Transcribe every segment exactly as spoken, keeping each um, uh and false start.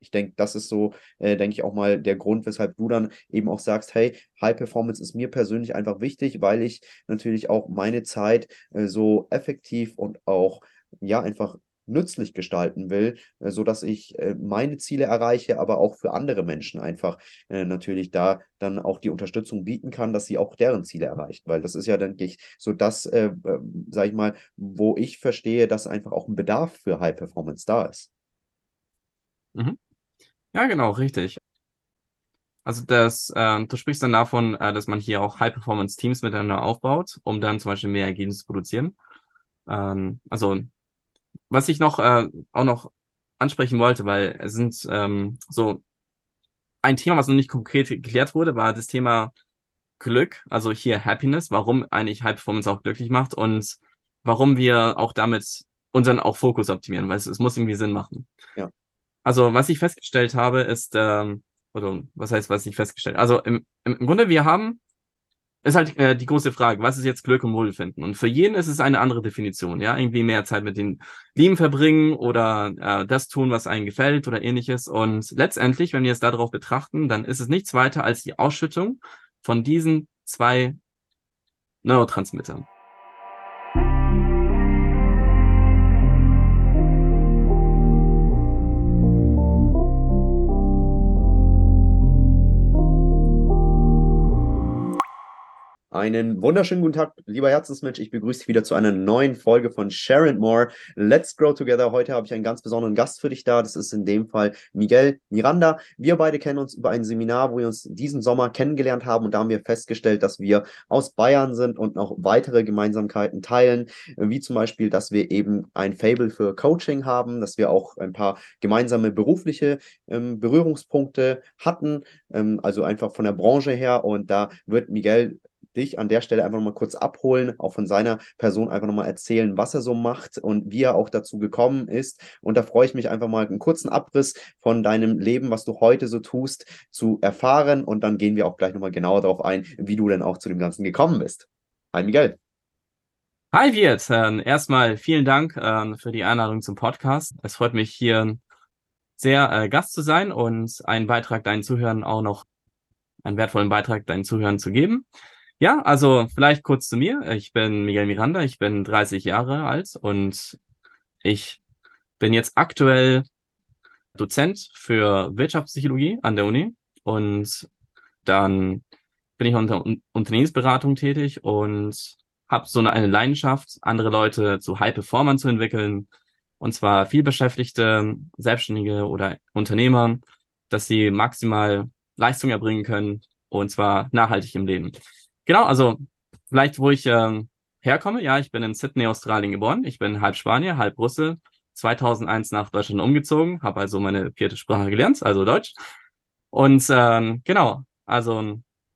ich denke, das ist so, äh, denke ich, auch mal der Grund, weshalb du dann eben auch sagst, hey, High Performance ist mir persönlich einfach wichtig, weil ich natürlich auch meine Zeit äh, so effektiv und auch, ja, einfach nützlich gestalten will, äh, sodass ich äh, meine Ziele erreiche, aber auch für andere Menschen einfach äh, natürlich da dann auch die Unterstützung bieten kann, dass sie auch deren Ziele erreichen. Weil das ist ja, denke ich, so das, äh, äh, sag ich mal, wo ich verstehe, dass einfach auch ein Bedarf für High Performance da ist. Mhm. Ja, genau, richtig. Also das, ähm, du sprichst dann davon, äh, dass man hier auch High-Performance-Teams miteinander aufbaut, um dann zum Beispiel mehr Ergebnisse zu produzieren. Ähm, also was ich noch äh, auch noch ansprechen wollte, weil es sind ähm, so ein Thema, was noch nicht konkret geklärt wurde, war das Thema Glück, also hier Happiness, warum eigentlich High Performance auch glücklich macht und warum wir auch damit unseren auch Fokus optimieren, weil es, es muss irgendwie Sinn machen. Ja. Also was ich festgestellt habe, ist, ähm, oder was heißt, was ich festgestellt? Also im, im Grunde, wir haben ist halt äh, die große Frage, was ist jetzt Glück und Wohlbefinden? Und für jeden ist es eine andere Definition, ja, irgendwie mehr Zeit mit den Lieben verbringen oder äh, das tun, was einem gefällt oder ähnliches. Und letztendlich, wenn wir es darauf betrachten, dann ist es nichts weiter als die Ausschüttung von diesen zwei Neurotransmittern. Einen wunderschönen guten Tag, lieber Herzensmensch. Ich begrüße dich wieder zu einer neuen Folge von Share and More. Let's Grow Together. Heute habe ich einen ganz besonderen Gast für dich da. Das ist in dem Fall Miguel Miranda. Wir beide kennen uns über ein Seminar, wo wir uns diesen Sommer kennengelernt haben. Und da haben wir festgestellt, dass wir aus Bayern sind und noch weitere Gemeinsamkeiten teilen. Wie zum Beispiel, dass wir eben ein Faible für Coaching haben, dass wir auch ein paar gemeinsame berufliche ähm, Berührungspunkte hatten. Ähm, also einfach von der Branche her. Und da wird Miguel dich an der Stelle einfach nochmal kurz abholen, auch von seiner Person einfach nochmal erzählen, was er so macht und wie er auch dazu gekommen ist. Und da freue ich mich einfach mal einen kurzen Abriss von deinem Leben, was du heute so tust, zu erfahren. Und dann gehen wir auch gleich nochmal genauer darauf ein, wie du denn auch zu dem Ganzen gekommen bist. Hi Miguel. Hi Wirt, ähm, erstmal vielen Dank ähm, für die Einladung zum Podcast. Es freut mich hier sehr äh, Gast zu sein und einen Beitrag deinen Zuhörern auch noch einen wertvollen Beitrag deinen Zuhörern zu geben. Ja, also vielleicht kurz zu mir. Ich bin Miguel Miranda, ich bin dreißig Jahre alt und ich bin jetzt aktuell Dozent für Wirtschaftspsychologie an der Uni und dann bin ich unter Un Unternehmensberatung tätig und habe so eine, eine Leidenschaft, andere Leute zu High Performern zu entwickeln, und zwar vielbeschäftigte Selbstständige oder Unternehmer, dass sie maximal Leistung erbringen können und zwar nachhaltig im Leben. Genau, also vielleicht, wo ich ähm, herkomme. Ja, ich bin in Sydney, Australien geboren. Ich bin halb Spanier, halb Russe. zweitausendeins nach Deutschland umgezogen, habe also meine vierte Sprache gelernt, also Deutsch. Und ähm, genau, also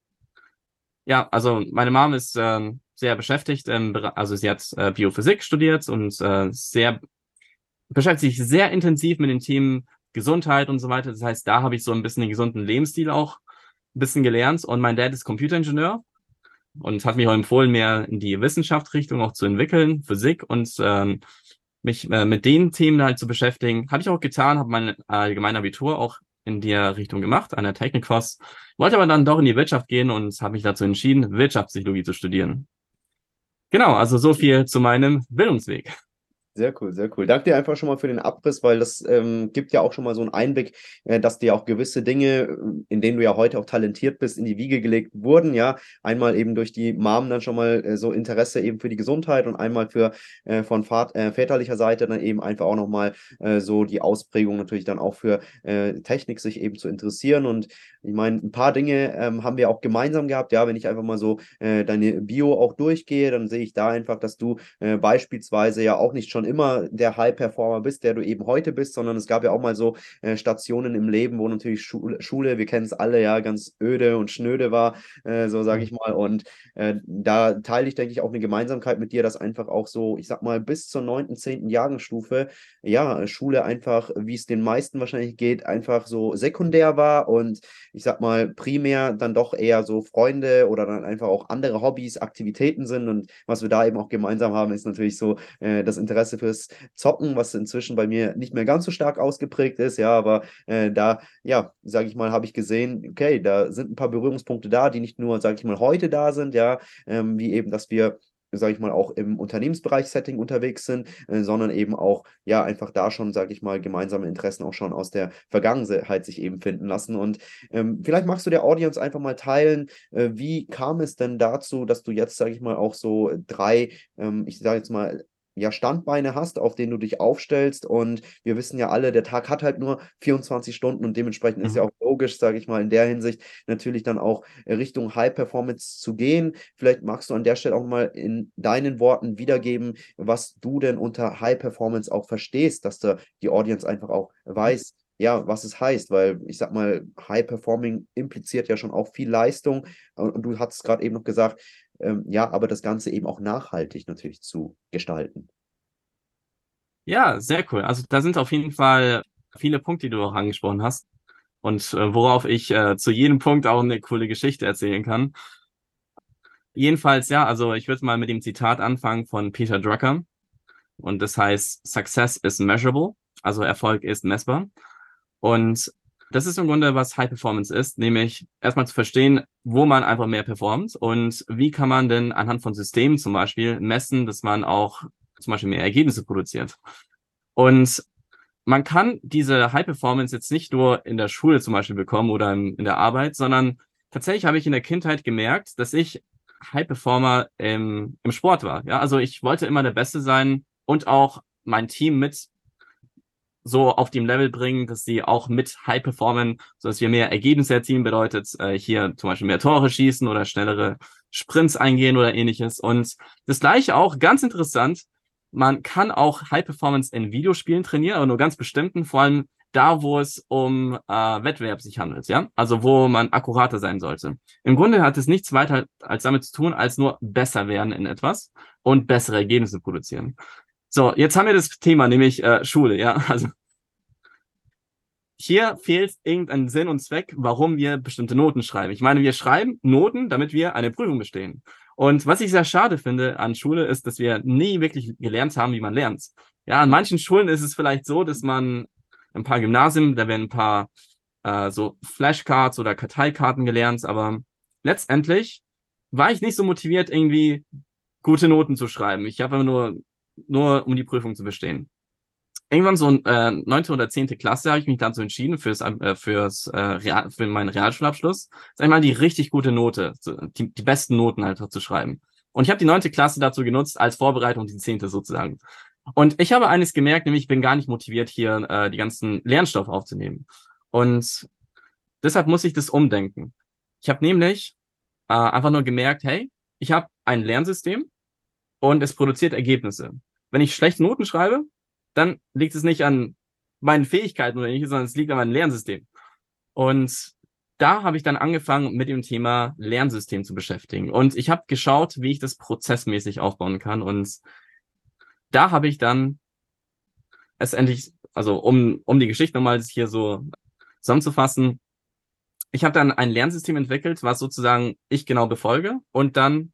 ja, also meine Mom ist ähm, sehr beschäftigt, im, Bera- also sie hat äh, Biophysik studiert und äh, sehr beschäftigt sich sehr intensiv mit den Themen Gesundheit und so weiter. Das heißt, da habe ich so ein bisschen den gesunden Lebensstil auch ein bisschen gelernt. Und mein Dad ist Computeringenieur und hat mir auch empfohlen, mehr in die Wissenschaftsrichtung auch zu entwickeln, Physik und ähm, mich äh, mit den Themen halt zu beschäftigen. Habe ich auch getan, habe mein allgemeines Abitur auch in der Richtung gemacht, an der Technikfoss. Wollte aber dann doch in die Wirtschaft gehen und habe mich dazu entschieden, Wirtschaftspsychologie zu studieren. Genau, also so viel zu meinem Bildungsweg. Sehr cool, sehr cool. Danke dir einfach schon mal für den Abriss, weil das ähm, gibt ja auch schon mal so einen Einblick, äh, dass dir auch gewisse Dinge, äh, in denen du ja heute auch talentiert bist, in die Wiege gelegt wurden. Ja, einmal eben durch die Mom dann schon mal äh, so Interesse eben für die Gesundheit und einmal für äh, von Vat äh, väterlicher Seite dann eben einfach auch nochmal äh, so die Ausprägung natürlich dann auch für äh, Technik sich eben zu interessieren. Und ich meine, ein paar Dinge ähm, haben wir auch gemeinsam gehabt. Ja, wenn ich einfach mal so äh, deine Bio auch durchgehe, dann sehe ich da einfach, dass du äh, beispielsweise ja auch nicht schon immer der High-Performer bist, der du eben heute bist, sondern es gab ja auch mal so äh, Stationen im Leben, wo natürlich Schule, Schule wir kennen es alle, ja, ganz öde und schnöde war, äh, so sage ich mal. Und äh, da teile ich, denke ich, auch eine Gemeinsamkeit mit dir, dass einfach auch so, ich sag mal, bis zur neunten, zehnten Jahrgangsstufe, ja, Schule einfach, wie es den meisten wahrscheinlich geht, einfach so sekundär war und ich sag mal, primär dann doch eher so Freunde oder dann einfach auch andere Hobbys, Aktivitäten sind. Und was wir da eben auch gemeinsam haben, ist natürlich so äh, das Interesse Interesse fürs Zocken, was inzwischen bei mir nicht mehr ganz so stark ausgeprägt ist, ja, aber äh, da, ja, sage ich mal, habe ich gesehen, okay, da sind ein paar Berührungspunkte da, die nicht nur, sage ich mal, heute da sind, ja, ähm, wie eben, dass wir sage ich mal, auch im Unternehmensbereich-Setting unterwegs sind, äh, sondern eben auch, ja, einfach da schon, sage ich mal, gemeinsame Interessen auch schon aus der Vergangenheit sich eben finden lassen. Und ähm, vielleicht magst du der Audience einfach mal teilen, äh, wie kam es denn dazu, dass du jetzt, sage ich mal, auch so drei, ähm, ich sage jetzt mal, ja, Standbeine hast, auf denen du dich aufstellst. Und wir wissen ja alle, der Tag hat halt nur vierundzwanzig Stunden und dementsprechend ist ja Mhm. auch logisch, sage ich mal, in der Hinsicht natürlich dann auch Richtung High Performance zu gehen. Vielleicht magst du an der Stelle auch mal in deinen Worten wiedergeben, was du denn unter High Performance auch verstehst, dass da die Audience einfach auch weiß, ja, was es heißt, weil ich sag mal, High Performing impliziert ja schon auch viel Leistung und, und du hast gerade eben noch gesagt, ähm, ja, aber das Ganze eben auch nachhaltig natürlich zu gestalten. Ja, sehr cool. Also da sind auf jeden Fall viele Punkte, die du auch angesprochen hast und äh, worauf ich äh, zu jedem Punkt auch eine coole Geschichte erzählen kann. Jedenfalls, ja, also ich würde mal mit dem Zitat anfangen von Peter Drucker und das heißt, Success is measurable, also Erfolg ist messbar. Und das ist im Grunde, was High Performance ist, nämlich erstmal zu verstehen, wo man einfach mehr performt und wie kann man denn anhand von Systemen zum Beispiel messen, dass man auch zum Beispiel mehr Ergebnisse produziert. Und man kann diese High Performance jetzt nicht nur in der Schule zum Beispiel bekommen oder in, in der Arbeit, sondern tatsächlich habe ich in der Kindheit gemerkt, dass ich High Performer im, im Sport war. Ja, also ich wollte immer der Beste sein und auch mein Team mit so auf dem Level bringen, dass sie auch mit High performen, so dass wir mehr Ergebnisse erzielen, bedeutet äh, hier zum Beispiel mehr Tore schießen oder schnellere Sprints eingehen oder ähnliches. Und das Gleiche auch, ganz interessant, man kann auch High Performance in Videospielen trainieren, aber nur ganz bestimmten, vor allem da, wo es um äh, Wettbewerb sich handelt, ja, also wo man akkurater sein sollte. Im Grunde hat es nichts weiter als damit zu tun, als nur besser werden in etwas und bessere Ergebnisse produzieren. So, jetzt haben wir das Thema, nämlich äh, Schule, ja. Also hier fehlt irgendein Sinn und Zweck, warum wir bestimmte Noten schreiben. Ich meine, wir schreiben Noten, damit wir eine Prüfung bestehen. Und was ich sehr schade finde an Schule, ist, dass wir nie wirklich gelernt haben, wie man lernt. Ja, an manchen Schulen ist es vielleicht so, dass man ein paar Gymnasien, da werden ein paar äh, so Flashcards oder Karteikarten gelernt, aber letztendlich war ich nicht so motiviert, irgendwie gute Noten zu schreiben. Ich habe nur, nur um die Prüfung zu bestehen. Irgendwann so äh, neunte oder zehnte Klasse habe ich mich dazu entschieden, fürs, äh, fürs, äh, Real, für meinen Realschulabschluss, sag ich mal, die richtig gute Note, so, die, die besten Noten einfach zu schreiben. Und ich habe die neunte Klasse dazu genutzt, als Vorbereitung die zehnte sozusagen. Und ich habe eines gemerkt, nämlich ich bin gar nicht motiviert, hier äh, die ganzen Lernstoff aufzunehmen. Und deshalb muss ich das umdenken. Ich habe nämlich äh, einfach nur gemerkt, hey, ich habe ein Lernsystem und es produziert Ergebnisse. Wenn ich schlechte Noten schreibe, dann liegt es nicht an meinen Fähigkeiten oder ähnliches, sondern es liegt an meinem Lernsystem. Und da habe ich dann angefangen, mit dem Thema Lernsystem zu beschäftigen. Und ich habe geschaut, wie ich das prozessmäßig aufbauen kann. Und da habe ich dann es endlich, also um, um die Geschichte nochmal hier so zusammenzufassen, ich habe dann ein Lernsystem entwickelt, was sozusagen ich genau befolge und dann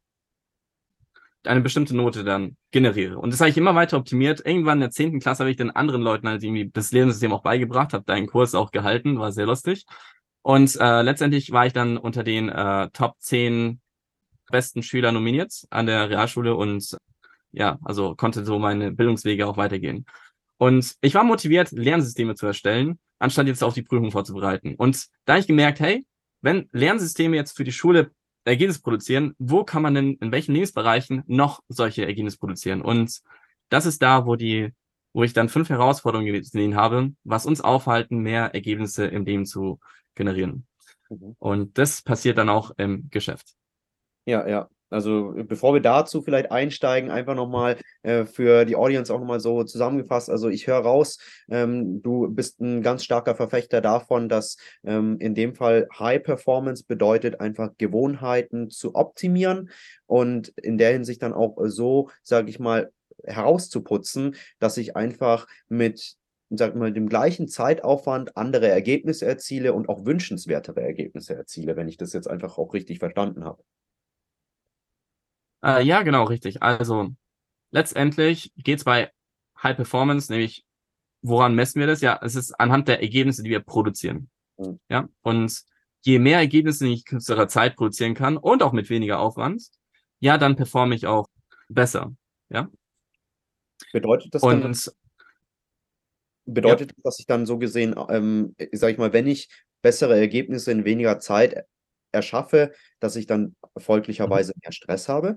eine bestimmte Note dann generiere. Und das habe ich immer weiter optimiert. Irgendwann in der zehnten Klasse habe ich den anderen Leuten halt irgendwie das Lernsystem auch beigebracht, habe deinen Kurs auch gehalten, war sehr lustig. Und äh, letztendlich war ich dann unter den äh, Top zehn besten Schüler nominiert an der Realschule und ja, also konnte so meine Bildungswege auch weitergehen. Und ich war motiviert, Lernsysteme zu erstellen, anstatt jetzt auf die Prüfung vorzubereiten. Und da habe ich gemerkt, hey, wenn Lernsysteme jetzt für die Schule Ergebnisse produzieren, wo kann man denn, in welchen Lebensbereichen noch solche Ergebnisse produzieren? Und das ist da, wo die, wo ich dann fünf Herausforderungen gesehen habe, was uns aufhalten, mehr Ergebnisse im Leben zu generieren. Mhm. Und das passiert dann auch im Geschäft. Ja, ja. Also bevor wir dazu vielleicht einsteigen, einfach nochmal äh, für die Audience auch nochmal so zusammengefasst. Also ich höre raus, ähm, du bist ein ganz starker Verfechter davon, dass ähm, in dem Fall High Performance bedeutet, einfach Gewohnheiten zu optimieren und in der Hinsicht dann auch so, sage ich mal, herauszuputzen, dass ich einfach mit sag mal, dem gleichen Zeitaufwand andere Ergebnisse erziele und auch wünschenswertere Ergebnisse erziele, wenn ich das jetzt einfach auch richtig verstanden habe. Äh, ja, genau, richtig. Also letztendlich geht's bei High Performance, nämlich woran messen wir das? Ja, es ist anhand der Ergebnisse, die wir produzieren. Mhm. Ja, und je mehr Ergebnisse ich in kürzerer Zeit produzieren kann und auch mit weniger Aufwand, ja, dann performe ich auch besser. Ja, Bedeutet das dann, und ja, bedeutet das, dass ich dann so gesehen, ähm, sage ich mal, wenn ich bessere Ergebnisse in weniger Zeit erschaffe, dass ich dann mhm. folglicherweise mehr Stress habe?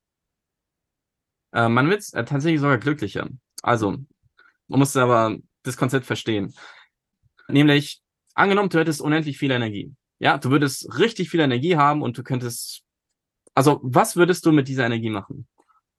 Äh, man wird äh, tatsächlich sogar glücklicher. Also, man muss aber das Konzept verstehen. Nämlich, angenommen, du hättest unendlich viel Energie. Ja, du würdest richtig viel Energie haben und du könntest, also, was würdest du mit dieser Energie machen?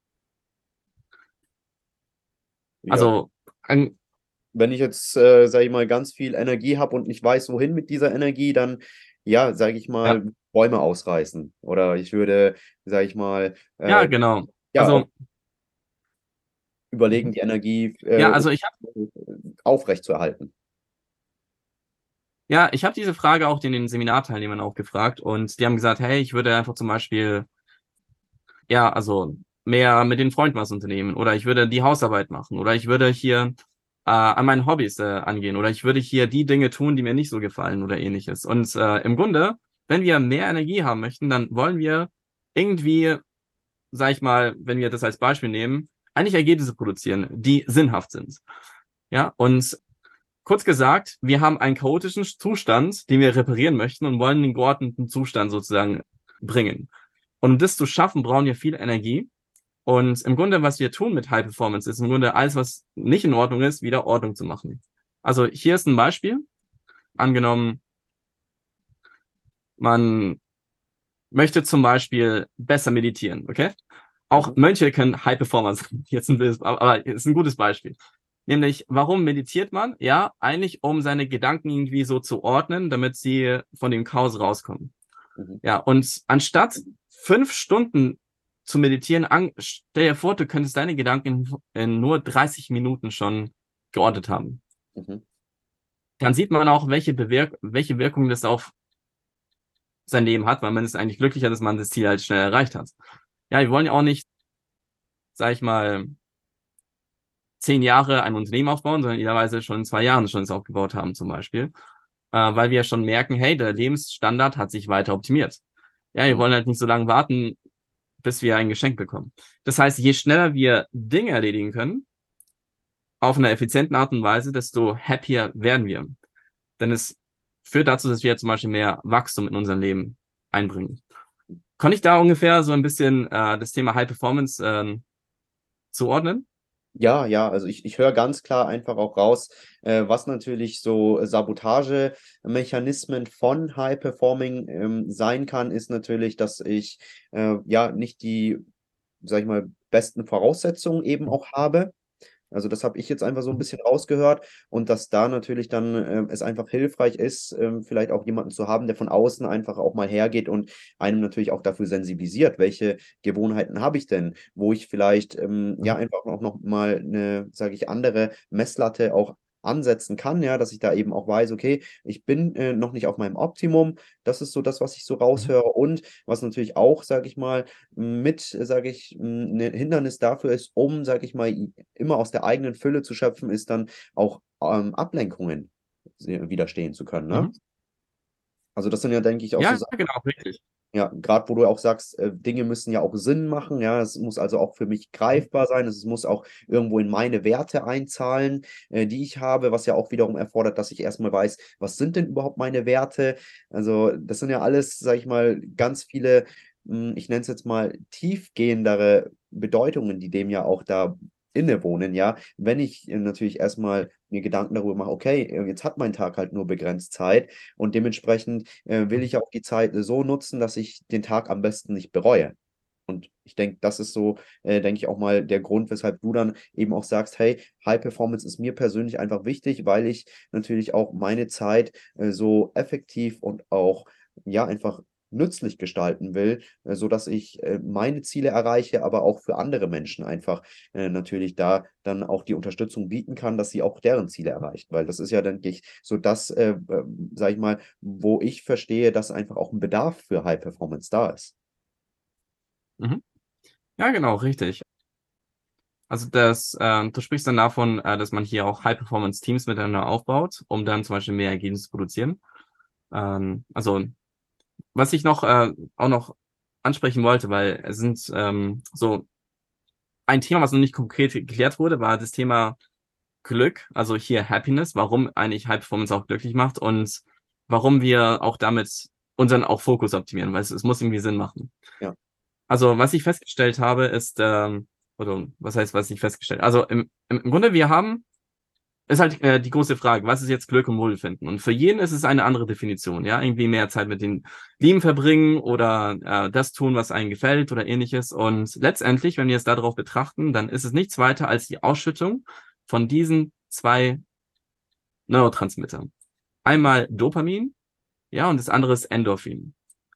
Ja, Also, an, wenn ich jetzt, äh, sage ich mal, ganz viel Energie habe und nicht weiß, wohin mit dieser Energie, dann, ja, sage ich ja, mal, Bäume ausreißen. Oder ich würde, sage ich mal, ja, äh, genau. ja, auch Also, überlegen, mhm. die Energie Ja, äh, also ich aufrechtzuerhalten. Ja, ich habe diese Frage auch den, den Seminarteilnehmern auch gefragt und die haben gesagt, hey, ich würde einfach zum Beispiel, ja, also mehr mit den Freunden was unternehmen oder ich würde die Hausarbeit machen oder ich würde hier äh, an meinen Hobbys äh, angehen oder ich würde hier die Dinge tun, die mir nicht so gefallen oder ähnliches. Und äh, im Grunde, wenn wir mehr Energie haben möchten, dann wollen wir irgendwie, sag ich mal, wenn wir das als Beispiel nehmen, eigentlich Ergebnisse produzieren, die sinnhaft sind. Ja, und kurz gesagt, wir haben einen chaotischen Zustand, den wir reparieren möchten und wollen den geordneten Zustand sozusagen bringen. Und um das zu schaffen, brauchen wir viel Energie. Und im Grunde, was wir tun mit High Performance, ist im Grunde alles, was nicht in Ordnung ist, wieder Ordnung zu machen. Also hier ist ein Beispiel. Angenommen, man möchte zum Beispiel besser meditieren, okay? Auch Mhm. Mönche können High Performer sein. Jetzt ein, böses- aber es ist ein gutes Beispiel. Nämlich, warum meditiert man? Ja, eigentlich, um seine Gedanken irgendwie so zu ordnen, damit sie von dem Chaos rauskommen. Mhm. Ja, und anstatt fünf Stunden zu meditieren, an, stell dir vor, du könntest deine Gedanken in nur dreißig Minuten schon geordnet haben. Mhm. Dann sieht man auch, welche, Bewirk welche Wirkung das auf sein Leben hat, weil man ist eigentlich glücklicher, dass man das Ziel halt schnell erreicht hat. Ja, wir wollen ja auch nicht, sag ich mal, zehn Jahre ein Unternehmen aufbauen, sondern idealerweise schon in zwei Jahren schon es aufgebaut haben zum Beispiel, äh, weil wir schon merken, hey, der Lebensstandard hat sich weiter optimiert. Ja, wir Mhm. wollen halt nicht so lange warten, bis wir ein Geschenk bekommen. Das heißt, je schneller wir Dinge erledigen können, auf einer effizienten Art und Weise, desto happier werden wir. Denn es führt dazu, dass wir zum Beispiel mehr Wachstum in unser Leben einbringen. Konnte ich da ungefähr so ein bisschen äh, das Thema High Performance ähm, zuordnen? Ja, ja, also ich, ich höre ganz klar einfach auch raus, äh, was natürlich so Sabotagemechanismen von High Performing ähm, sein kann, ist natürlich, dass ich äh, ja nicht die, sag ich mal, besten Voraussetzungen eben auch habe. Also das habe ich jetzt einfach so ein bisschen rausgehört und dass da natürlich dann ähm, es einfach hilfreich ist, ähm, vielleicht auch jemanden zu haben, der von außen einfach auch mal hergeht und einem natürlich auch dafür sensibilisiert, welche Gewohnheiten habe ich denn, wo ich vielleicht ähm, ja Mhm. einfach auch noch mal eine, sage ich, andere Messlatte auch ansetzen kann, ja, dass ich da eben auch weiß, okay, ich bin äh, noch nicht auf meinem Optimum. Das ist so das, was ich so Mhm. raushöre und was natürlich auch, sage ich mal, mit, sage ich, ein Hindernis dafür ist, um, sage ich mal, immer aus der eigenen Fülle zu schöpfen, ist dann auch ähm, Ablenkungen se- widerstehen zu können, ne? Mhm. Also das sind ja, denke ich, auch so Ja, Sachen, genau, richtig. ja, gerade wo du auch sagst, äh, Dinge müssen ja auch Sinn machen, ja, es muss also auch für mich Mhm. greifbar sein, es muss auch irgendwo in meine Werte einzahlen, äh, die ich habe, was ja auch wiederum erfordert, dass ich erstmal weiß, was sind denn überhaupt meine Werte? Also das sind ja alles, sage ich mal, ganz viele, mh, ich nenne es jetzt mal tiefgehendere Bedeutungen, die dem ja auch da innewohnen, ja. Wenn ich äh, natürlich erstmal mir Gedanken darüber mache, okay, äh, jetzt hat mein Tag halt nur begrenzt Zeit und dementsprechend äh, will Mhm. ich auch die Zeit so nutzen, dass ich den Tag am besten nicht bereue. Und ich denke, das ist so, äh, denke ich, auch mal der Grund, weshalb du dann eben auch sagst, hey, High Performance ist mir persönlich einfach wichtig, weil ich natürlich auch meine Zeit äh, so effektiv und auch, ja, einfach nützlich gestalten will, äh, sodass ich äh, meine Ziele erreiche, aber auch für andere Menschen einfach äh, natürlich da dann auch die Unterstützung bieten kann, dass sie auch deren Ziele erreichen. Weil das ist ja, denke ich, so das, äh, äh, sag ich mal, wo ich verstehe, dass einfach auch ein Bedarf für High Performance da ist. Mhm. Ja, genau, richtig. Also das, äh, du sprichst dann davon, äh, dass man hier auch High-Performance-Teams miteinander aufbaut, um dann zum Beispiel mehr Ergebnisse zu produzieren. Ähm, also was ich noch äh, auch noch ansprechen wollte, weil es sind ähm, so ein Thema, was noch nicht konkret geklärt wurde, war das Thema Glück, also hier Happiness, warum eigentlich High Performance auch glücklich macht und warum wir auch damit unseren auch Fokus optimieren, weil es, es muss irgendwie Sinn machen. Ja. Also was ich festgestellt habe, ist, ähm, oder was heißt, was ich festgestellt? Also im, im, im Grunde, wir haben, ist halt äh, die große Frage, was ist jetzt Glück und Wohlbefinden? Und für jeden ist es eine andere Definition, ja, irgendwie mehr Zeit mit den Lieben verbringen oder äh, das tun, was einem gefällt oder ähnliches. Und letztendlich, wenn wir es darauf betrachten, dann ist es nichts weiter als die Ausschüttung von diesen zwei Neurotransmittern. Einmal Dopamin, ja, und das andere ist Endorphin.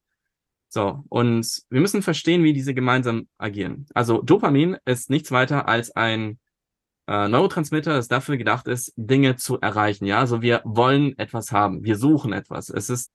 So, und wir müssen verstehen, wie diese gemeinsam agieren. Also Dopamin ist nichts weiter als ein äh, Neurotransmitter, das dafür gedacht ist, Dinge zu erreichen. Ja, also wir wollen etwas haben, wir suchen etwas. Es ist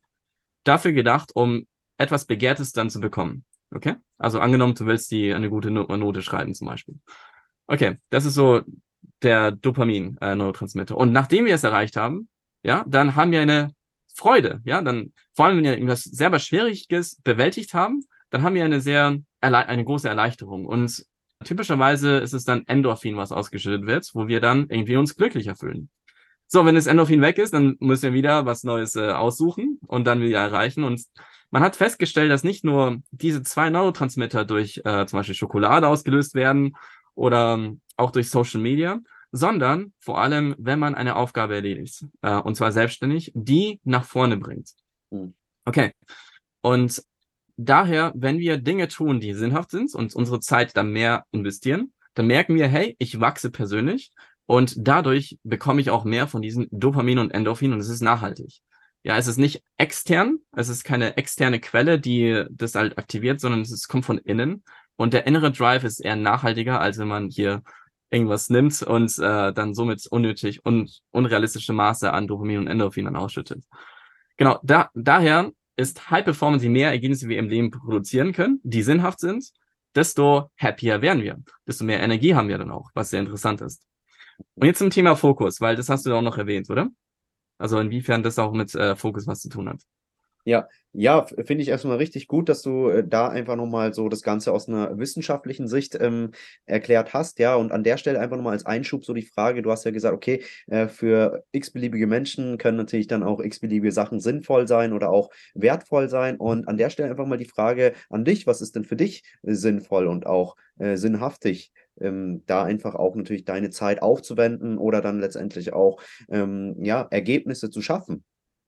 dafür gedacht, um etwas Begehrtes dann zu bekommen. Okay? Also angenommen, du willst die eine gute Note schreiben zum Beispiel. Okay, das ist so der Dopamin-Neurotransmitter. Und nachdem wir es erreicht haben, ja, dann haben wir eine Freude, ja, dann, vor allem wenn wir irgendwas sehr Schwieriges bewältigt haben, dann haben wir eine sehr, eine große Erleichterung. Und typischerweise ist es dann Endorphin, was ausgeschüttet wird, wo wir dann irgendwie uns glücklicher fühlen. So, wenn das Endorphin weg ist, dann müssen wir wieder was Neues äh, aussuchen und dann wieder erreichen. Und man hat festgestellt, dass nicht nur diese zwei Neurotransmitter durch äh, zum Beispiel Schokolade ausgelöst werden oder ähm, auch durch Social Media, sondern vor allem, wenn man eine Aufgabe erledigt, äh, und zwar selbstständig, die nach vorne bringt. Mhm. Okay. Und daher, wenn wir Dinge tun, die sinnhaft sind und unsere Zeit dann mehr investieren, dann merken wir, hey, ich wachse persönlich und dadurch bekomme ich auch mehr von diesen Dopamin und Endorphin und es ist nachhaltig. Ja, es ist nicht extern, es ist keine externe Quelle, die das halt aktiviert, sondern es kommt von innen und der innere Drive ist eher nachhaltiger, als wenn man hier irgendwas nimmt und äh, dann somit unnötig und unrealistische Maße an Dopamin und Endorphin dann ausschüttet. Genau, da, daher ist High Performance, je mehr Ergebnisse wir im Leben produzieren können, die sinnhaft sind, desto happier werden wir, desto mehr Energie haben wir dann auch, was sehr interessant ist. Und jetzt zum Thema Fokus, weil das hast du auch noch erwähnt, oder? Also inwiefern das auch mit äh, Fokus was zu tun hat. Ja, ja, finde ich erstmal richtig gut, dass du äh, da einfach nochmal so das Ganze aus einer wissenschaftlichen Sicht ähm, erklärt hast, ja, und an der Stelle einfach nochmal als Einschub so die Frage, du hast ja gesagt, okay, äh, für x-beliebige Menschen können natürlich dann auch x-beliebige Sachen sinnvoll sein oder auch wertvoll sein und an der Stelle einfach mal die Frage an dich, was ist denn für dich äh, sinnvoll und auch äh, sinnhaftig? Ähm, da einfach auch natürlich deine Zeit aufzuwenden oder dann letztendlich auch ähm, ja, Ergebnisse zu schaffen.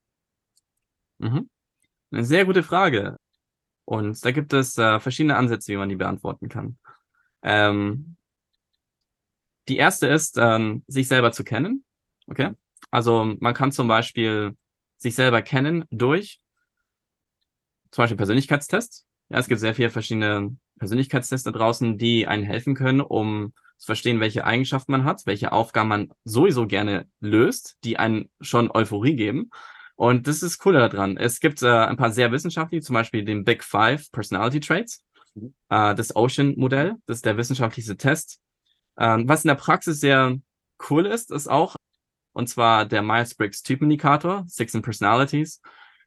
Mhm. Eine sehr gute Frage. Und da gibt es äh, verschiedene Ansätze, wie man die beantworten kann. Ähm, die erste ist, ähm, sich selber zu kennen. Okay? Also man kann zum Beispiel sich selber kennen durch zum Beispiel Persönlichkeitstests. Ja, es gibt sehr viele verschiedene Persönlichkeitstests da draußen, die einen helfen können, um zu verstehen, welche Eigenschaften man hat, welche Aufgaben man sowieso gerne löst, die einen schon Euphorie geben. Und das ist cool daran. Es gibt äh, ein paar sehr wissenschaftliche, zum Beispiel den Big Five Personality Traits, Mhm. äh, das Ocean-Modell, das ist der wissenschaftlichste Test. Ähm, was in der Praxis sehr cool ist, ist auch, und zwar der Myers-Briggs-Typindikator, Six in Personalities.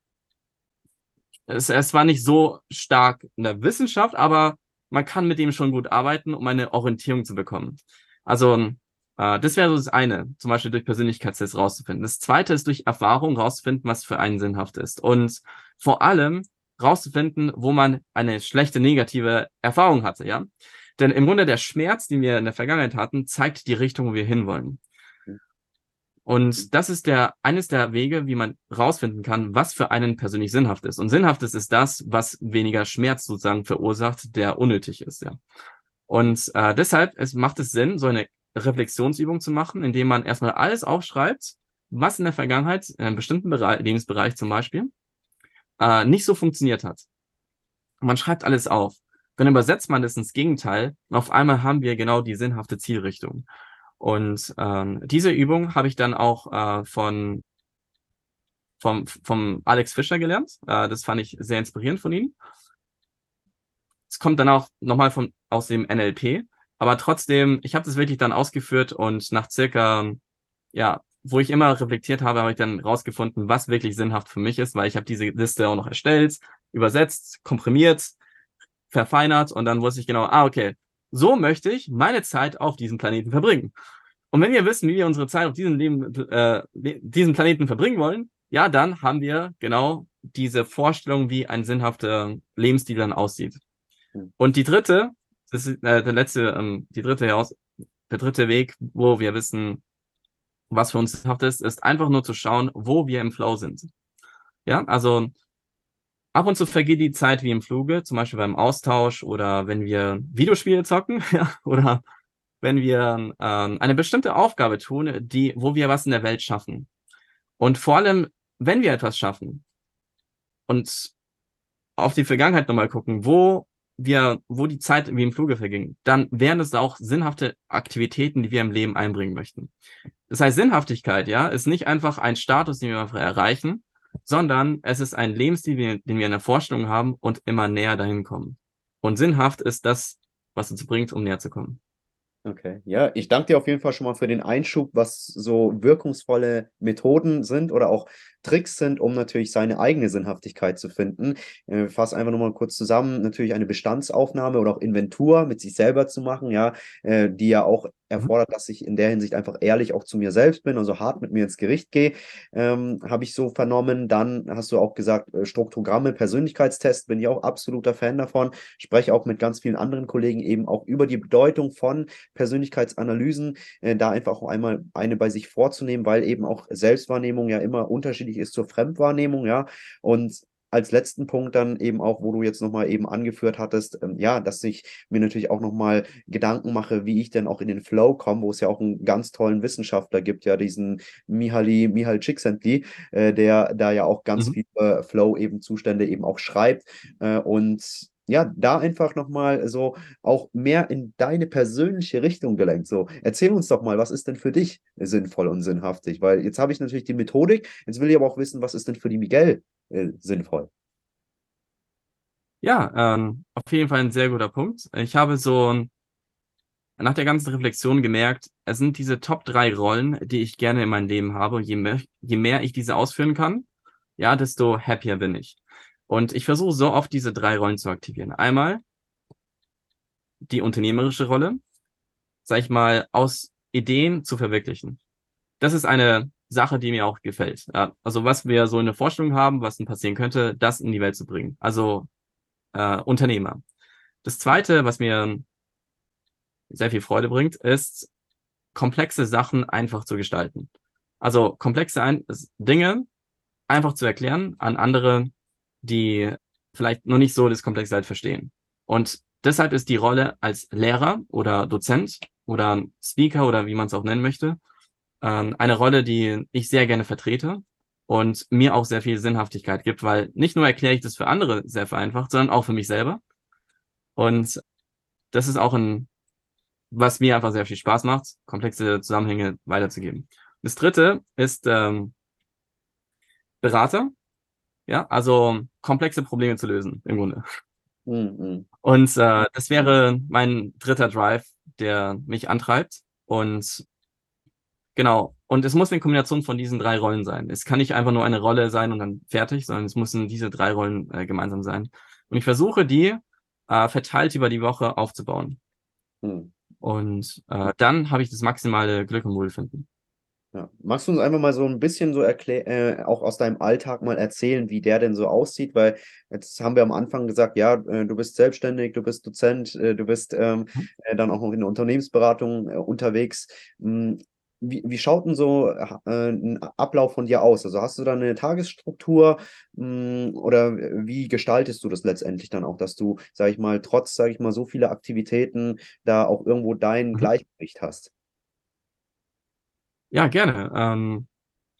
Es, es war nicht so stark in der Wissenschaft, aber man kann mit dem schon gut arbeiten, um eine Orientierung zu bekommen. Also, äh, das wäre so das eine, zum Beispiel durch Persönlichkeitstests rauszufinden. Das zweite ist durch Erfahrung rauszufinden, was für einen sinnhaft ist. Und vor allem rauszufinden, wo man eine schlechte, negative Erfahrung hatte, ja. Denn im Grunde der Schmerz, den wir in der Vergangenheit hatten, zeigt die Richtung, wo wir hinwollen. Und das ist der, eines der Wege, wie man rausfinden kann, was für einen persönlich sinnhaft ist. Und sinnhaft ist, ist das, was weniger Schmerz sozusagen verursacht, der unnötig ist, ja. Und äh, deshalb es macht es Sinn, so eine Reflexionsübung zu machen, indem man erstmal alles aufschreibt, was in der Vergangenheit, in einem bestimmten Bereich, Lebensbereich zum Beispiel, äh, nicht so funktioniert hat. Und man schreibt alles auf. Dann übersetzt man das ins Gegenteil und auf einmal haben wir genau die sinnhafte Zielrichtung. Und ähm, diese Übung habe ich dann auch äh, von vom, vom Alex Fischer gelernt. Äh, das fand ich sehr inspirierend von ihm. Es kommt dann auch nochmal von aus dem N L P. Aber trotzdem, ich habe das wirklich dann ausgeführt und nach circa, ja, wo ich immer reflektiert habe, habe ich dann rausgefunden, was wirklich sinnhaft für mich ist, weil ich habe diese Liste auch noch erstellt, übersetzt, komprimiert, verfeinert und dann wusste ich genau, ah, okay, so möchte ich meine Zeit auf diesem Planeten verbringen. Und wenn wir wissen, wie wir unsere Zeit auf diesem Leben, äh, diesem Planeten verbringen wollen, ja, dann haben wir genau diese Vorstellung, wie ein sinnhafter Lebensstil dann aussieht. Hm. Und die dritte, das ist äh, der letzte, ähm, die dritte heraus, der dritte Weg, wo wir wissen, was für uns sinnhaft ist, ist einfach nur zu schauen, wo wir im Flow sind. Ja, also ab und zu vergeht die Zeit wie im Fluge, zum Beispiel beim Austausch oder wenn wir Videospiele zocken, ja, oder wenn wir ähm, eine bestimmte Aufgabe tun, die, wo wir was in der Welt schaffen. Und vor allem, wenn wir etwas schaffen und auf die Vergangenheit nochmal gucken, wo wir, wo die Zeit wie im Fluge verging, dann wären es auch sinnhafte Aktivitäten, die wir im Leben einbringen möchten. Das heißt, Sinnhaftigkeit, ja, ist nicht einfach ein Status, den wir einfach erreichen, sondern es ist ein Lebensstil, den wir in der Vorstellung haben und immer näher dahin kommen. Und sinnhaft ist das, was uns bringt, um näher zu kommen. Okay, ja, ich danke dir auf jeden Fall schon mal für den Einschub, was so wirkungsvolle Methoden sind oder auch Tricks sind, um natürlich seine eigene Sinnhaftigkeit zu finden. Äh, fass einfach nochmal kurz zusammen, natürlich eine Bestandsaufnahme oder auch Inventur mit sich selber zu machen, ja, äh, die ja auch erfordert, dass ich in der Hinsicht einfach ehrlich auch zu mir selbst bin, also hart mit mir ins Gericht gehe, ähm, habe ich so vernommen. Dann hast du auch gesagt, äh, Struktogramme, Persönlichkeitstest, bin ich auch absoluter Fan davon. Spreche auch mit ganz vielen anderen Kollegen eben auch über die Bedeutung von Persönlichkeitsanalysen, äh, da einfach auch einmal eine bei sich vorzunehmen, weil eben auch Selbstwahrnehmung ja immer unterschiedlich ist zur Fremdwahrnehmung, ja. Und als letzten Punkt dann eben auch, wo du jetzt nochmal eben angeführt hattest, ähm, ja, dass ich mir natürlich auch nochmal Gedanken mache, wie ich denn auch in den Flow komme, wo es ja auch einen ganz tollen Wissenschaftler gibt, ja, diesen Mihaly, Mihaly Csikszentmihalyi, äh, der da ja auch ganz Mhm. viel äh, Flow eben Zustände eben auch schreibt, äh, und ja, da einfach nochmal so auch mehr in deine persönliche Richtung gelenkt. So, erzähl uns doch mal, was ist denn für dich sinnvoll und sinnhaftig? Weil jetzt habe ich natürlich die Methodik, jetzt will ich aber auch wissen, was ist denn für die Miguel äh, sinnvoll? Ja, ähm, auf jeden Fall ein sehr guter Punkt. Ich habe so nach der ganzen Reflexion gemerkt, es sind diese Top drei Rollen, die ich gerne in meinem Leben habe. Und je mehr, je mehr ich diese ausführen kann, ja, desto happier bin ich. Und ich versuche so oft diese drei Rollen zu aktivieren. Einmal die unternehmerische Rolle, sag ich mal, aus Ideen zu verwirklichen. Das ist eine Sache, die mir auch gefällt. Ja, also was wir so in der Vorstellung haben, was denn passieren könnte, das in die Welt zu bringen. Also äh, Unternehmer. Das Zweite, was mir sehr viel Freude bringt, ist, komplexe Sachen einfach zu gestalten. Also komplexe ein Dinge einfach zu erklären an andere, die vielleicht noch nicht so das Komplexe halt verstehen. Und deshalb ist die Rolle als Lehrer oder Dozent oder Speaker oder wie man es auch nennen möchte, ähm, eine Rolle, die ich sehr gerne vertrete und mir auch sehr viel Sinnhaftigkeit gibt, weil nicht nur erkläre ich das für andere sehr vereinfacht, sondern auch für mich selber. Und das ist auch ein, was mir einfach sehr viel Spaß macht, komplexe Zusammenhänge weiterzugeben. Das dritte ist ähm, Berater, ja, also komplexe Probleme zu lösen im Grunde. Mhm. Und äh, das wäre mein dritter Drive, der mich antreibt. Und genau, und es muss eine Kombination von diesen drei Rollen sein. Es kann nicht einfach nur eine Rolle sein und dann fertig, sondern es müssen diese drei Rollen äh, gemeinsam sein. Und ich versuche, die äh, verteilt über die Woche aufzubauen. Mhm. Und äh, dann habe ich das maximale Glück und Wohlbefinden. Ja. Magst du uns einfach mal so ein bisschen so erklär, äh, auch aus deinem Alltag mal erzählen, wie der denn so aussieht? Weil jetzt haben wir am Anfang gesagt, ja, äh, du bist selbstständig, du bist Dozent, äh, du bist ähm, Mhm. äh, dann auch noch in der Unternehmensberatung äh, unterwegs. Hm, wie, wie schaut denn so äh, ein Ablauf von dir aus? Also hast du da eine Tagesstruktur, hm, oder wie gestaltest du das letztendlich dann auch, dass du, sag ich mal, trotz, sag ich mal, so viele Aktivitäten da auch irgendwo dein Mhm. Gleichgewicht hast? Ja, gerne. Ähm,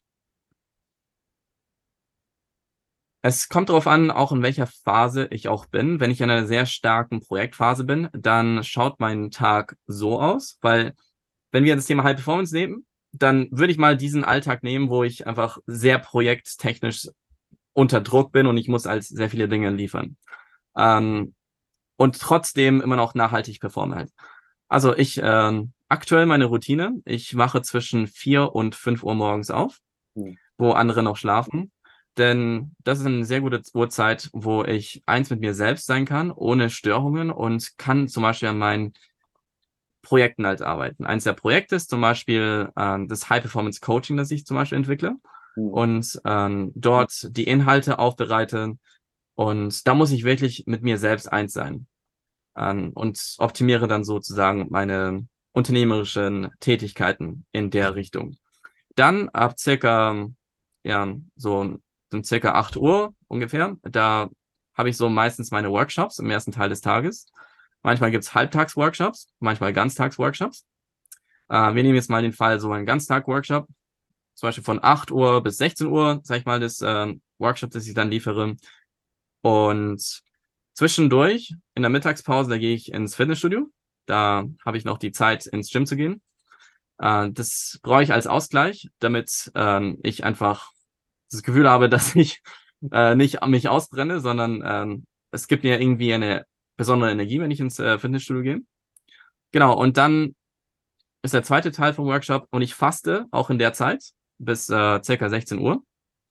Es kommt darauf an, auch in welcher Phase ich auch bin. Wenn ich in einer sehr starken Projektphase bin, dann schaut mein Tag so aus, weil wenn wir das Thema High Performance nehmen, dann würde ich mal diesen Alltag nehmen, wo ich einfach sehr projekttechnisch unter Druck bin und ich muss als sehr viele Dinge liefern. Ähm, und trotzdem immer noch nachhaltig performen halt. Also ich ähm, aktuell meine Routine, ich wache zwischen vier und fünf Uhr morgens auf, Hm. wo andere noch schlafen. Denn das ist eine sehr gute Uhrzeit, wo ich eins mit mir selbst sein kann, ohne Störungen und kann zum Beispiel an meinen Projekten halt arbeiten. Eins der Projekte ist zum Beispiel ähm, das High-Performance-Coaching, das ich zum Beispiel entwickle Hm. und ähm, dort die Inhalte aufbereite. Und da muss ich wirklich mit mir selbst eins sein ähm, und optimiere dann sozusagen meine unternehmerischen Tätigkeiten in der Richtung. Dann ab circa, ja, so, so circa acht Uhr ungefähr, da habe ich so meistens meine Workshops im ersten Teil des Tages. Manchmal gibt's Halbtags-Workshops, manchmal Ganztags-Workshops. Äh, wir nehmen jetzt mal den Fall so einen Ganztag-Workshop, zum Beispiel von acht Uhr bis sechzehn Uhr, sag ich mal, das äh, Workshop, das ich dann liefere. Und zwischendurch, in der Mittagspause, da gehe ich ins Fitnessstudio. Da habe ich noch die Zeit, ins Gym zu gehen. Äh, das brauche ich als Ausgleich, damit ähm, ich einfach das Gefühl habe, dass ich äh, nicht mich ausbrenne, sondern ähm, es gibt mir irgendwie eine besondere Energie, wenn ich ins äh, Fitnessstudio gehe. Genau, und dann ist der zweite Teil vom Workshop und ich faste auch in der Zeit bis äh, circa sechzehn Uhr.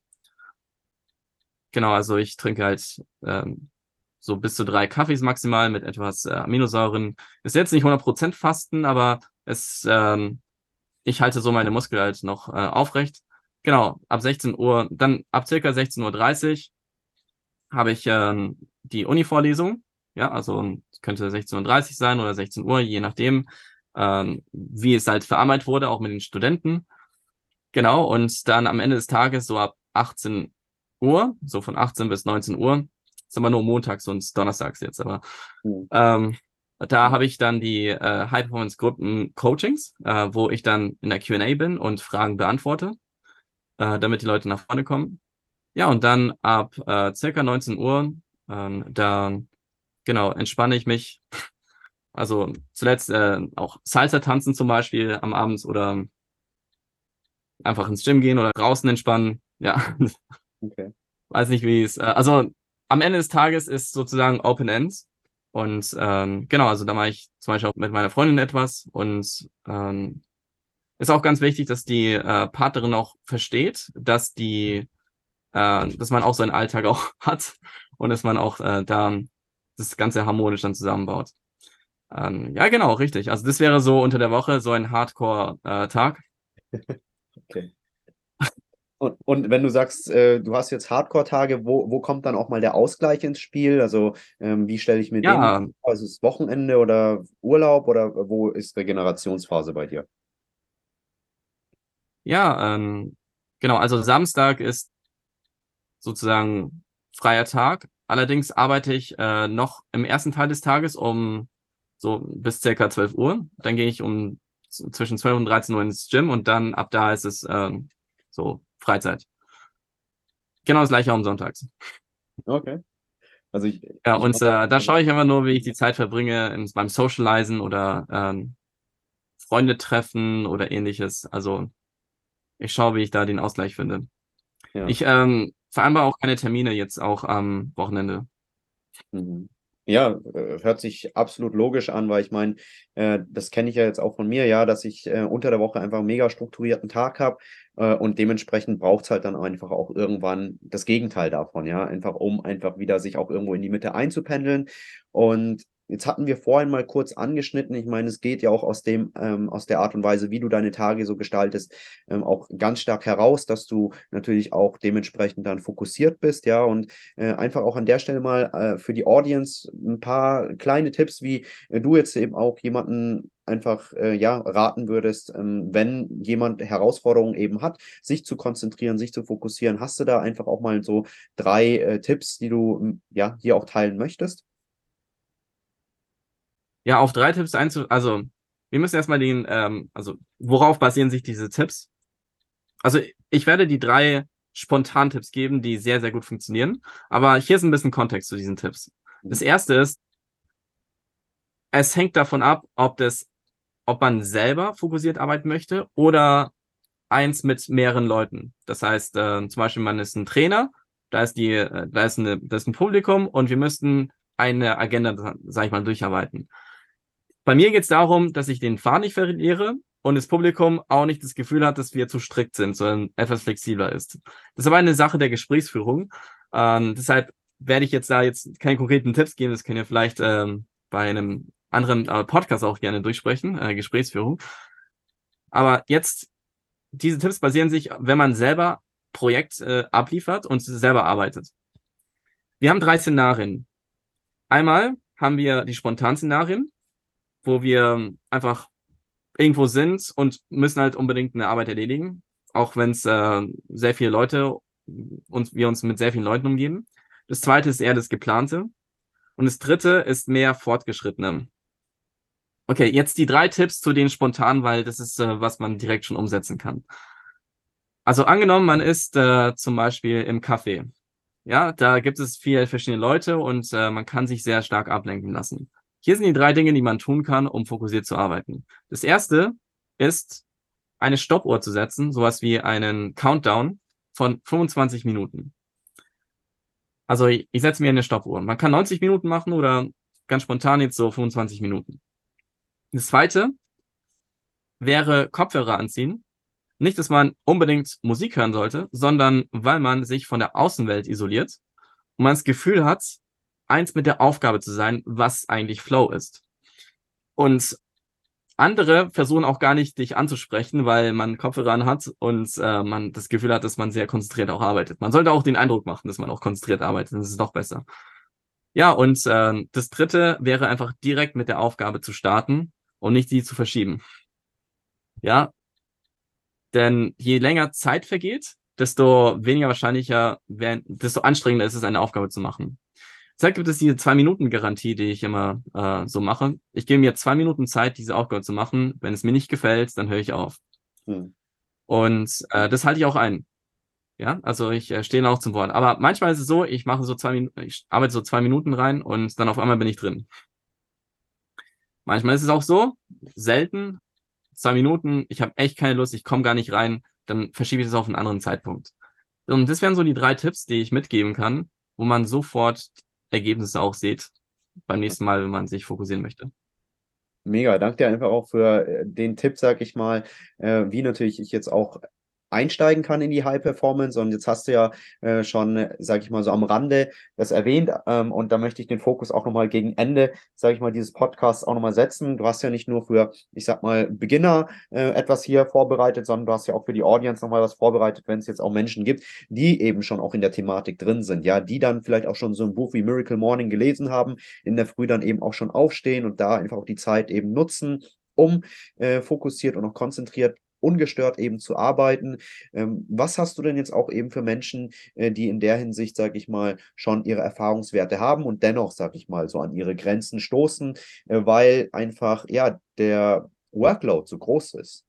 Genau, also ich trinke halt ähm, so bis zu drei Kaffees maximal mit etwas äh, Aminosäuren. Ist jetzt nicht hundert Prozent Fasten, aber es, ähm, ich halte so meine Muskeln halt noch äh, aufrecht. Genau, ab sechzehn Uhr, dann ab circa sechzehn Uhr dreißig habe ich ähm, die Uni-Vorlesung. Ja, also es könnte sechzehn Uhr dreißig sein oder sechzehn Uhr, je nachdem, ähm, wie es halt verarbeitet wurde, auch mit den Studenten. Genau, und dann am Ende des Tages so ab achtzehn Uhr, so von achtzehn bis neunzehn Uhr, ist aber nur montags und donnerstags jetzt, aber Hm. ähm, da habe ich dann die äh, High-Performance-Gruppen-Coachings, äh, wo ich dann in der Q und A bin und Fragen beantworte, äh, damit die Leute nach vorne kommen. Ja, und dann ab äh, circa neunzehn Uhr, ähm, da genau, entspanne ich mich. Also zuletzt äh, auch Salsa tanzen zum Beispiel am Abend oder einfach ins Gym gehen oder draußen entspannen. Ja, Okay. weiß nicht, wie es. Äh, also am Ende des Tages ist sozusagen Open End. Und ähm, genau, also da mache ich zum Beispiel auch mit meiner Freundin etwas. Und ähm, ist auch ganz wichtig, dass die äh, Partnerin auch versteht, dass die, äh, dass man auch seinen Alltag auch hat und dass man auch äh, da das Ganze harmonisch dann zusammenbaut. Ähm, ja, genau, richtig. Also das wäre so unter der Woche so ein Hardcore-Tag. Okay. Und, und wenn du sagst, äh, du hast jetzt Hardcore-Tage, wo, wo kommt dann auch mal der Ausgleich ins Spiel? Also, ähm, wie stelle ich mir den Ja, vor? Also, ist es Wochenende oder Urlaub oder wo ist Regenerationsphase bei dir? ja, ähm, genau. Also Samstag ist sozusagen freier Tag. Allerdings arbeite ich äh, noch im ersten Teil des Tages um so bis circa zwölf Uhr. Dann gehe ich um z- zwischen zwölf und dreizehn Uhr ins Gym und dann ab da ist es ähm, so Freizeit. Genau das gleiche auch am Sonntags. Okay. Also ich, Ja, ich und mache äh, da schaue ich einfach nur, wie ich die Zeit verbringe in, beim Socializen oder ähm, Freunde treffen oder ähnliches. Also ich schaue, wie ich da den Ausgleich finde. ja. Ich ähm, vereinbare auch keine Termine jetzt auch am Wochenende. Mhm. Ja, äh, hört sich absolut logisch an, weil ich meine, äh, das kenne ich ja jetzt auch von mir, ja, dass ich äh, unter der Woche einfach einen mega strukturierten Tag habe äh, und dementsprechend braucht es halt dann einfach auch irgendwann das Gegenteil davon, ja, einfach um einfach wieder sich auch irgendwo in die Mitte einzupendeln. Und jetzt hatten wir vorhin mal kurz angeschnitten, ich meine, es geht ja auch aus dem, ähm, aus der Art und Weise, wie du deine Tage so gestaltest, ähm, auch ganz stark heraus, dass du natürlich auch dementsprechend dann fokussiert bist, ja, und äh, einfach auch an der Stelle mal äh, für die Audience ein paar kleine Tipps, wie äh, du jetzt eben auch jemanden einfach äh, ja, raten würdest, ähm, wenn jemand Herausforderungen eben hat, sich zu konzentrieren, sich zu fokussieren. Hast du da einfach auch mal so drei äh, Tipps, die du m, ja hier auch teilen möchtest? Ja, auf drei Tipps einzu... Also, wir müssen erstmal den, ähm, also, worauf basieren sich diese Tipps? Also, ich werde die drei Spontan-Tipps geben, die sehr, sehr gut funktionieren. Aber hier ist ein bisschen Kontext zu diesen Tipps. Das Mhm. erste ist, es hängt davon ab, ob das, ob man selber fokussiert arbeiten möchte oder eins mit mehreren Leuten. Das heißt, äh, zum Beispiel, man ist ein Trainer, da ist die, äh, da ist eine, da ist ein Publikum und wir müssten eine Agenda, sag ich mal, durcharbeiten. Bei mir geht es darum, dass ich den Faden nicht verliere und das Publikum auch nicht das Gefühl hat, dass wir zu strikt sind, sondern etwas flexibler ist. Das ist aber eine Sache der Gesprächsführung. Ähm, deshalb werde ich jetzt da jetzt keine konkreten Tipps geben. Das könnt ihr vielleicht ähm, bei einem anderen äh, Podcast auch gerne durchsprechen, äh, Gesprächsführung. Aber jetzt, diese Tipps basieren sich, wenn man selber Projekt äh, abliefert und selber arbeitet. Wir haben drei Szenarien. Einmal haben wir die Spontanszenarien, wo wir einfach irgendwo sind und müssen halt unbedingt eine Arbeit erledigen, auch wenn es äh, sehr viele Leute und wir uns mit sehr vielen Leuten umgeben. Das zweite ist eher das Geplante. Und das dritte ist mehr Fortgeschrittene. Okay, jetzt die drei Tipps zu den spontanen, weil das ist, äh, was man direkt schon umsetzen kann. Also angenommen, man ist äh, zum Beispiel im Café. Ja, da gibt es viele verschiedene Leute und äh, man kann sich sehr stark ablenken lassen. Hier sind die drei Dinge, die man tun kann, um fokussiert zu arbeiten. Das erste ist, eine Stoppuhr zu setzen, sowas wie einen Countdown von fünfundzwanzig Minuten. Also ich, ich setze mir eine Stoppuhr. Man kann neunzig Minuten machen oder ganz spontan jetzt so fünfundzwanzig Minuten. Das zweite wäre Kopfhörer anziehen. Nicht, dass man unbedingt Musik hören sollte, sondern weil man sich von der Außenwelt isoliert und man das Gefühl hat, eins mit der Aufgabe zu sein, was eigentlich Flow ist. Und andere versuchen auch gar nicht, dich anzusprechen, weil man Kopfhörer an hat und äh, man das Gefühl hat, dass man sehr konzentriert auch arbeitet. Man sollte auch den Eindruck machen, dass man auch konzentriert arbeitet, das ist noch besser. Ja, und äh, das dritte wäre einfach direkt mit der Aufgabe zu starten und nicht die zu verschieben. Ja, denn je länger Zeit vergeht, desto weniger wahrscheinlicher, werden, desto anstrengender ist es, eine Aufgabe zu machen. Deshalb gibt es diese Zwei-Minuten-Garantie, die ich immer äh, so mache. Ich gebe mir zwei Minuten Zeit, diese Aufgabe zu machen. Wenn es mir nicht gefällt, dann höre ich auf. Hm. Und äh, das halte ich auch ein. Ja, also ich äh, stehe auch zum Wort. Aber manchmal ist es so, ich mache so zwei Minuten, ich arbeite so zwei Minuten rein und dann auf einmal bin ich drin. Manchmal ist es auch so, selten, zwei Minuten, ich habe echt keine Lust, ich komme gar nicht rein, dann verschiebe ich es auf einen anderen Zeitpunkt. Und das wären so die drei Tipps, die ich mitgeben kann, wo man sofort Ergebnisse auch sieht beim nächsten Mal, wenn man sich fokussieren möchte. Mega, danke dir einfach auch für äh, den Tipp, sag ich mal, äh, wie natürlich ich jetzt auch einsteigen kann in die High Performance. Und jetzt hast du ja äh, schon, sag ich mal, so am Rande das erwähnt. Ähm, und da möchte ich den Fokus auch nochmal gegen Ende, sag ich mal, dieses Podcasts auch nochmal setzen. Du hast ja nicht nur für, ich sag mal, Beginner äh, etwas hier vorbereitet, sondern du hast ja auch für die Audience nochmal was vorbereitet, wenn es jetzt auch Menschen gibt, die eben schon auch in der Thematik drin sind, ja, die dann vielleicht auch schon so ein Buch wie Miracle Morning gelesen haben, in der Früh dann eben auch schon aufstehen und da einfach auch die Zeit eben nutzen, um äh, fokussiert und auch konzentriert ungestört eben zu arbeiten. Ähm, was hast du denn jetzt auch eben für Menschen, äh, die in der Hinsicht, sage ich mal, schon ihre Erfahrungswerte haben und dennoch, sage ich mal, so an ihre Grenzen stoßen, äh, weil einfach, ja, der Workload zu groß ist?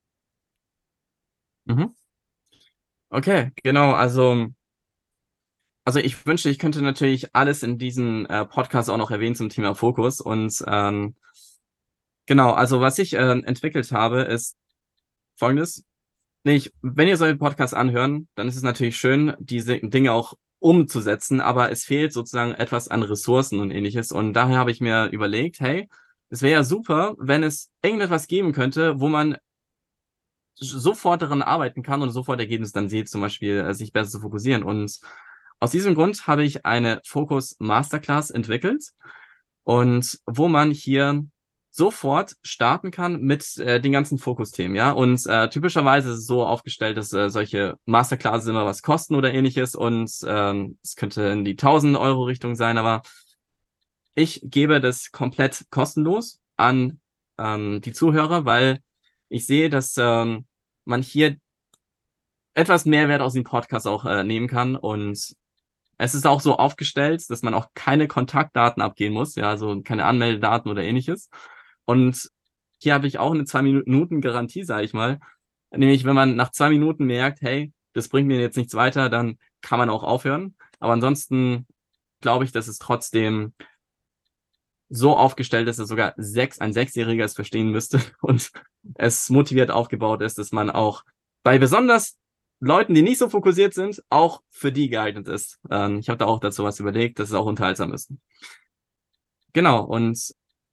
Mhm. Okay, genau, also Also ich wünschte, ich könnte natürlich alles in diesem äh, Podcast auch noch erwähnen zum Thema Fokus. Und ähm, genau, also was ich äh, entwickelt habe, ist Folgendes. Nicht, wenn ihr solche Podcasts anhören, dann ist es natürlich schön, diese Dinge auch umzusetzen, aber es fehlt sozusagen etwas an Ressourcen und ähnliches. Und daher habe ich mir überlegt, hey, es wäre ja super, wenn es irgendetwas geben könnte, wo man sofort daran arbeiten kann und sofort Ergebnis dann sieht, zum Beispiel äh, sich besser zu fokussieren. Und aus diesem Grund habe ich eine Focus Masterclass entwickelt und wo man hier sofort starten kann mit äh, den ganzen Fokusthemen, ja. Und äh, typischerweise ist es so aufgestellt, dass äh, solche Masterclasses immer was kosten oder ähnliches und ähm, es könnte in die tausend Euro Richtung sein, aber ich gebe das komplett kostenlos an ähm, die Zuhörer, weil ich sehe, dass ähm, man hier etwas Mehrwert aus dem Podcast auch äh, nehmen kann und es ist auch so aufgestellt, dass man auch keine Kontaktdaten abgeben muss, ja, also keine Anmeldedaten oder ähnliches. Und hier habe ich auch eine zwei Minuten Garantie, sage ich mal. Nämlich, wenn man nach zwei Minuten merkt, hey, das bringt mir jetzt nichts weiter, dann kann man auch aufhören. Aber ansonsten glaube ich, dass es trotzdem so aufgestellt ist, dass sogar sechs, ein Sechsjähriger es verstehen müsste und es motiviert aufgebaut ist, dass man auch bei besonders Leuten, die nicht so fokussiert sind, auch für die geeignet ist. Ähm, ich habe da auch dazu was überlegt, dass es auch unterhaltsam ist. Genau, und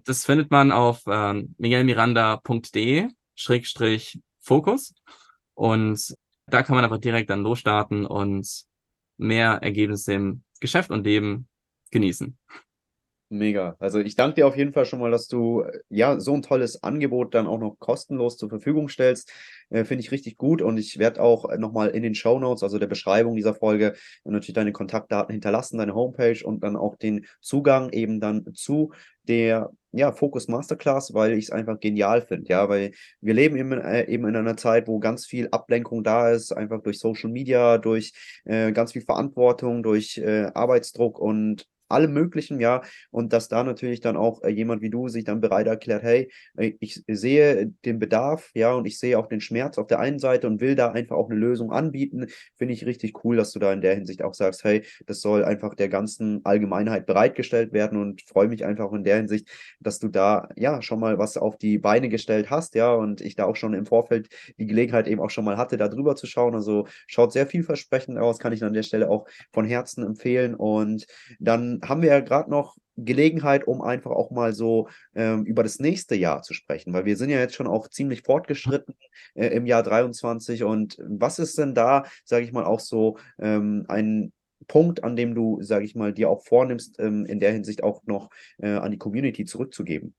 das findet man auf ähm, miguelmiranda punkt de Schrägstrich Fokus. Und da kann man einfach direkt dann losstarten und mehr Ergebnisse im Geschäft und Leben genießen. Mega. Also ich danke dir auf jeden Fall schon mal, dass du äh, ja so ein tolles Angebot dann auch noch kostenlos zur Verfügung stellst. Äh, finde ich richtig gut und ich werde auch äh, nochmal in den Shownotes, also der Beschreibung dieser Folge, natürlich deine Kontaktdaten hinterlassen, deine Homepage und dann auch den Zugang eben dann zu der ja, Focus Masterclass, weil ich es einfach genial finde, ja, weil wir leben eben, äh, eben in einer Zeit, wo ganz viel Ablenkung da ist, einfach durch Social Media, durch äh, ganz viel Verantwortung, durch äh, Arbeitsdruck und allem Möglichen, ja, und dass da natürlich dann auch äh, jemand wie du sich dann bereit erklärt, hey, äh, ich sehe den Bedarf, ja, und ich sehe auch den Schmerz auf der einen Seite und will da einfach auch eine Lösung anbieten, finde ich richtig cool, dass du da in der Hinsicht auch sagst, hey, das soll einfach der ganzen Allgemeinheit bereitgestellt werden und freue mich einfach in der Hinsicht, dass du da ja schon mal was auf die Beine gestellt hast, ja, und ich da auch schon im Vorfeld die Gelegenheit eben auch schon mal hatte, da drüber zu schauen. Also schaut sehr vielversprechend aus, kann ich an der Stelle auch von Herzen empfehlen. Und dann haben wir ja gerade noch Gelegenheit, um einfach auch mal so ähm, über das nächste Jahr zu sprechen, weil wir sind ja jetzt schon auch ziemlich fortgeschritten äh, im Jahr dreiundzwanzig. Und was ist denn da, sage ich mal, auch so ähm, ein Punkt, an dem du, sage ich mal, dir auch vornimmst, ähm, in der Hinsicht auch noch äh, an die Community zurückzugeben?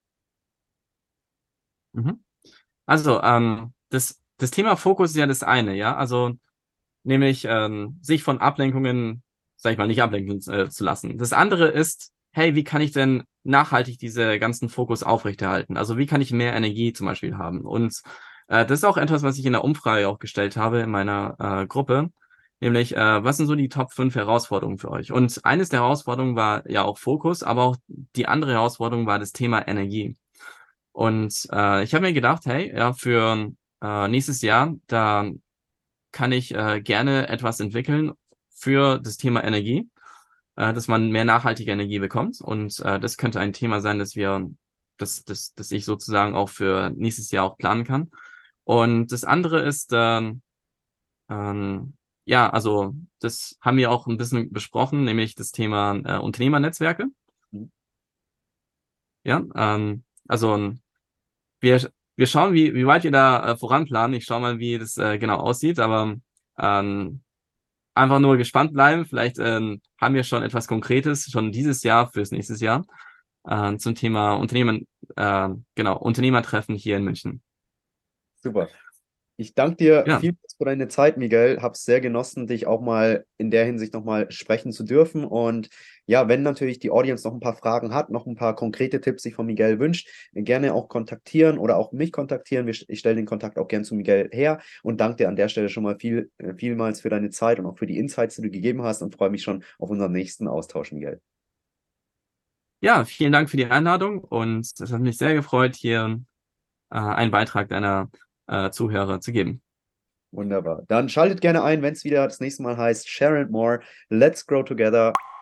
Mhm. Also, ähm, das, das Thema Fokus ist ja das eine, ja, also nämlich ähm, sich von Ablenkungen, sag ich mal, nicht ablenken äh, zu lassen. Das andere ist, hey, wie kann ich denn nachhaltig diese ganzen Fokus aufrechterhalten? Also wie kann ich mehr Energie zum Beispiel haben? Und äh, das ist auch etwas, was ich in der Umfrage auch gestellt habe in meiner äh, Gruppe, nämlich äh, was sind so die Top fünf Herausforderungen für euch? Und eines der Herausforderungen war ja auch Fokus, aber auch die andere Herausforderung war das Thema Energie. Und äh, ich habe mir gedacht, hey, ja, für äh, nächstes Jahr, da kann ich äh, gerne etwas entwickeln für das Thema Energie, äh, dass man mehr nachhaltige Energie bekommt. Und äh, das könnte ein Thema sein, dass wir, dass, dass, dass ich sozusagen auch für nächstes Jahr auch planen kann. Und das andere ist, ähm, ähm, ja, also das haben wir auch ein bisschen besprochen, nämlich das Thema äh, Unternehmernetzwerke. Mhm. Ja, ähm, also wir, wir schauen, wie, wie weit wir da äh, voranplanen. Ich schaue mal, wie das äh, genau aussieht, aber ähm, einfach nur gespannt bleiben. Vielleicht ähm, haben wir schon etwas Konkretes schon dieses Jahr fürs nächste Jahr äh, zum Thema Unternehmen, äh, genau, Unternehmertreffen hier in München. Super. Ich danke dir Ja, vielmals für deine Zeit, Miguel. Habe es sehr genossen, dich auch mal in der Hinsicht nochmal sprechen zu dürfen. Und ja, wenn natürlich die Audience noch ein paar Fragen hat, noch ein paar konkrete Tipps sich von Miguel wünscht, gerne auch kontaktieren oder auch mich kontaktieren. Wir- Ich stelle den Kontakt auch gern zu Miguel her und danke dir an der Stelle schon mal viel, äh, vielmals für deine Zeit und auch für die Insights, die du gegeben hast und freue mich schon auf unseren nächsten Austausch, Miguel. ja, vielen Dank für die Einladung und es hat mich sehr gefreut, hier äh, einen Beitrag deiner äh, Zuhörer zu geben. Wunderbar. Dann schaltet gerne ein, wenn es wieder das nächste Mal heißt Share and More. Let's grow together.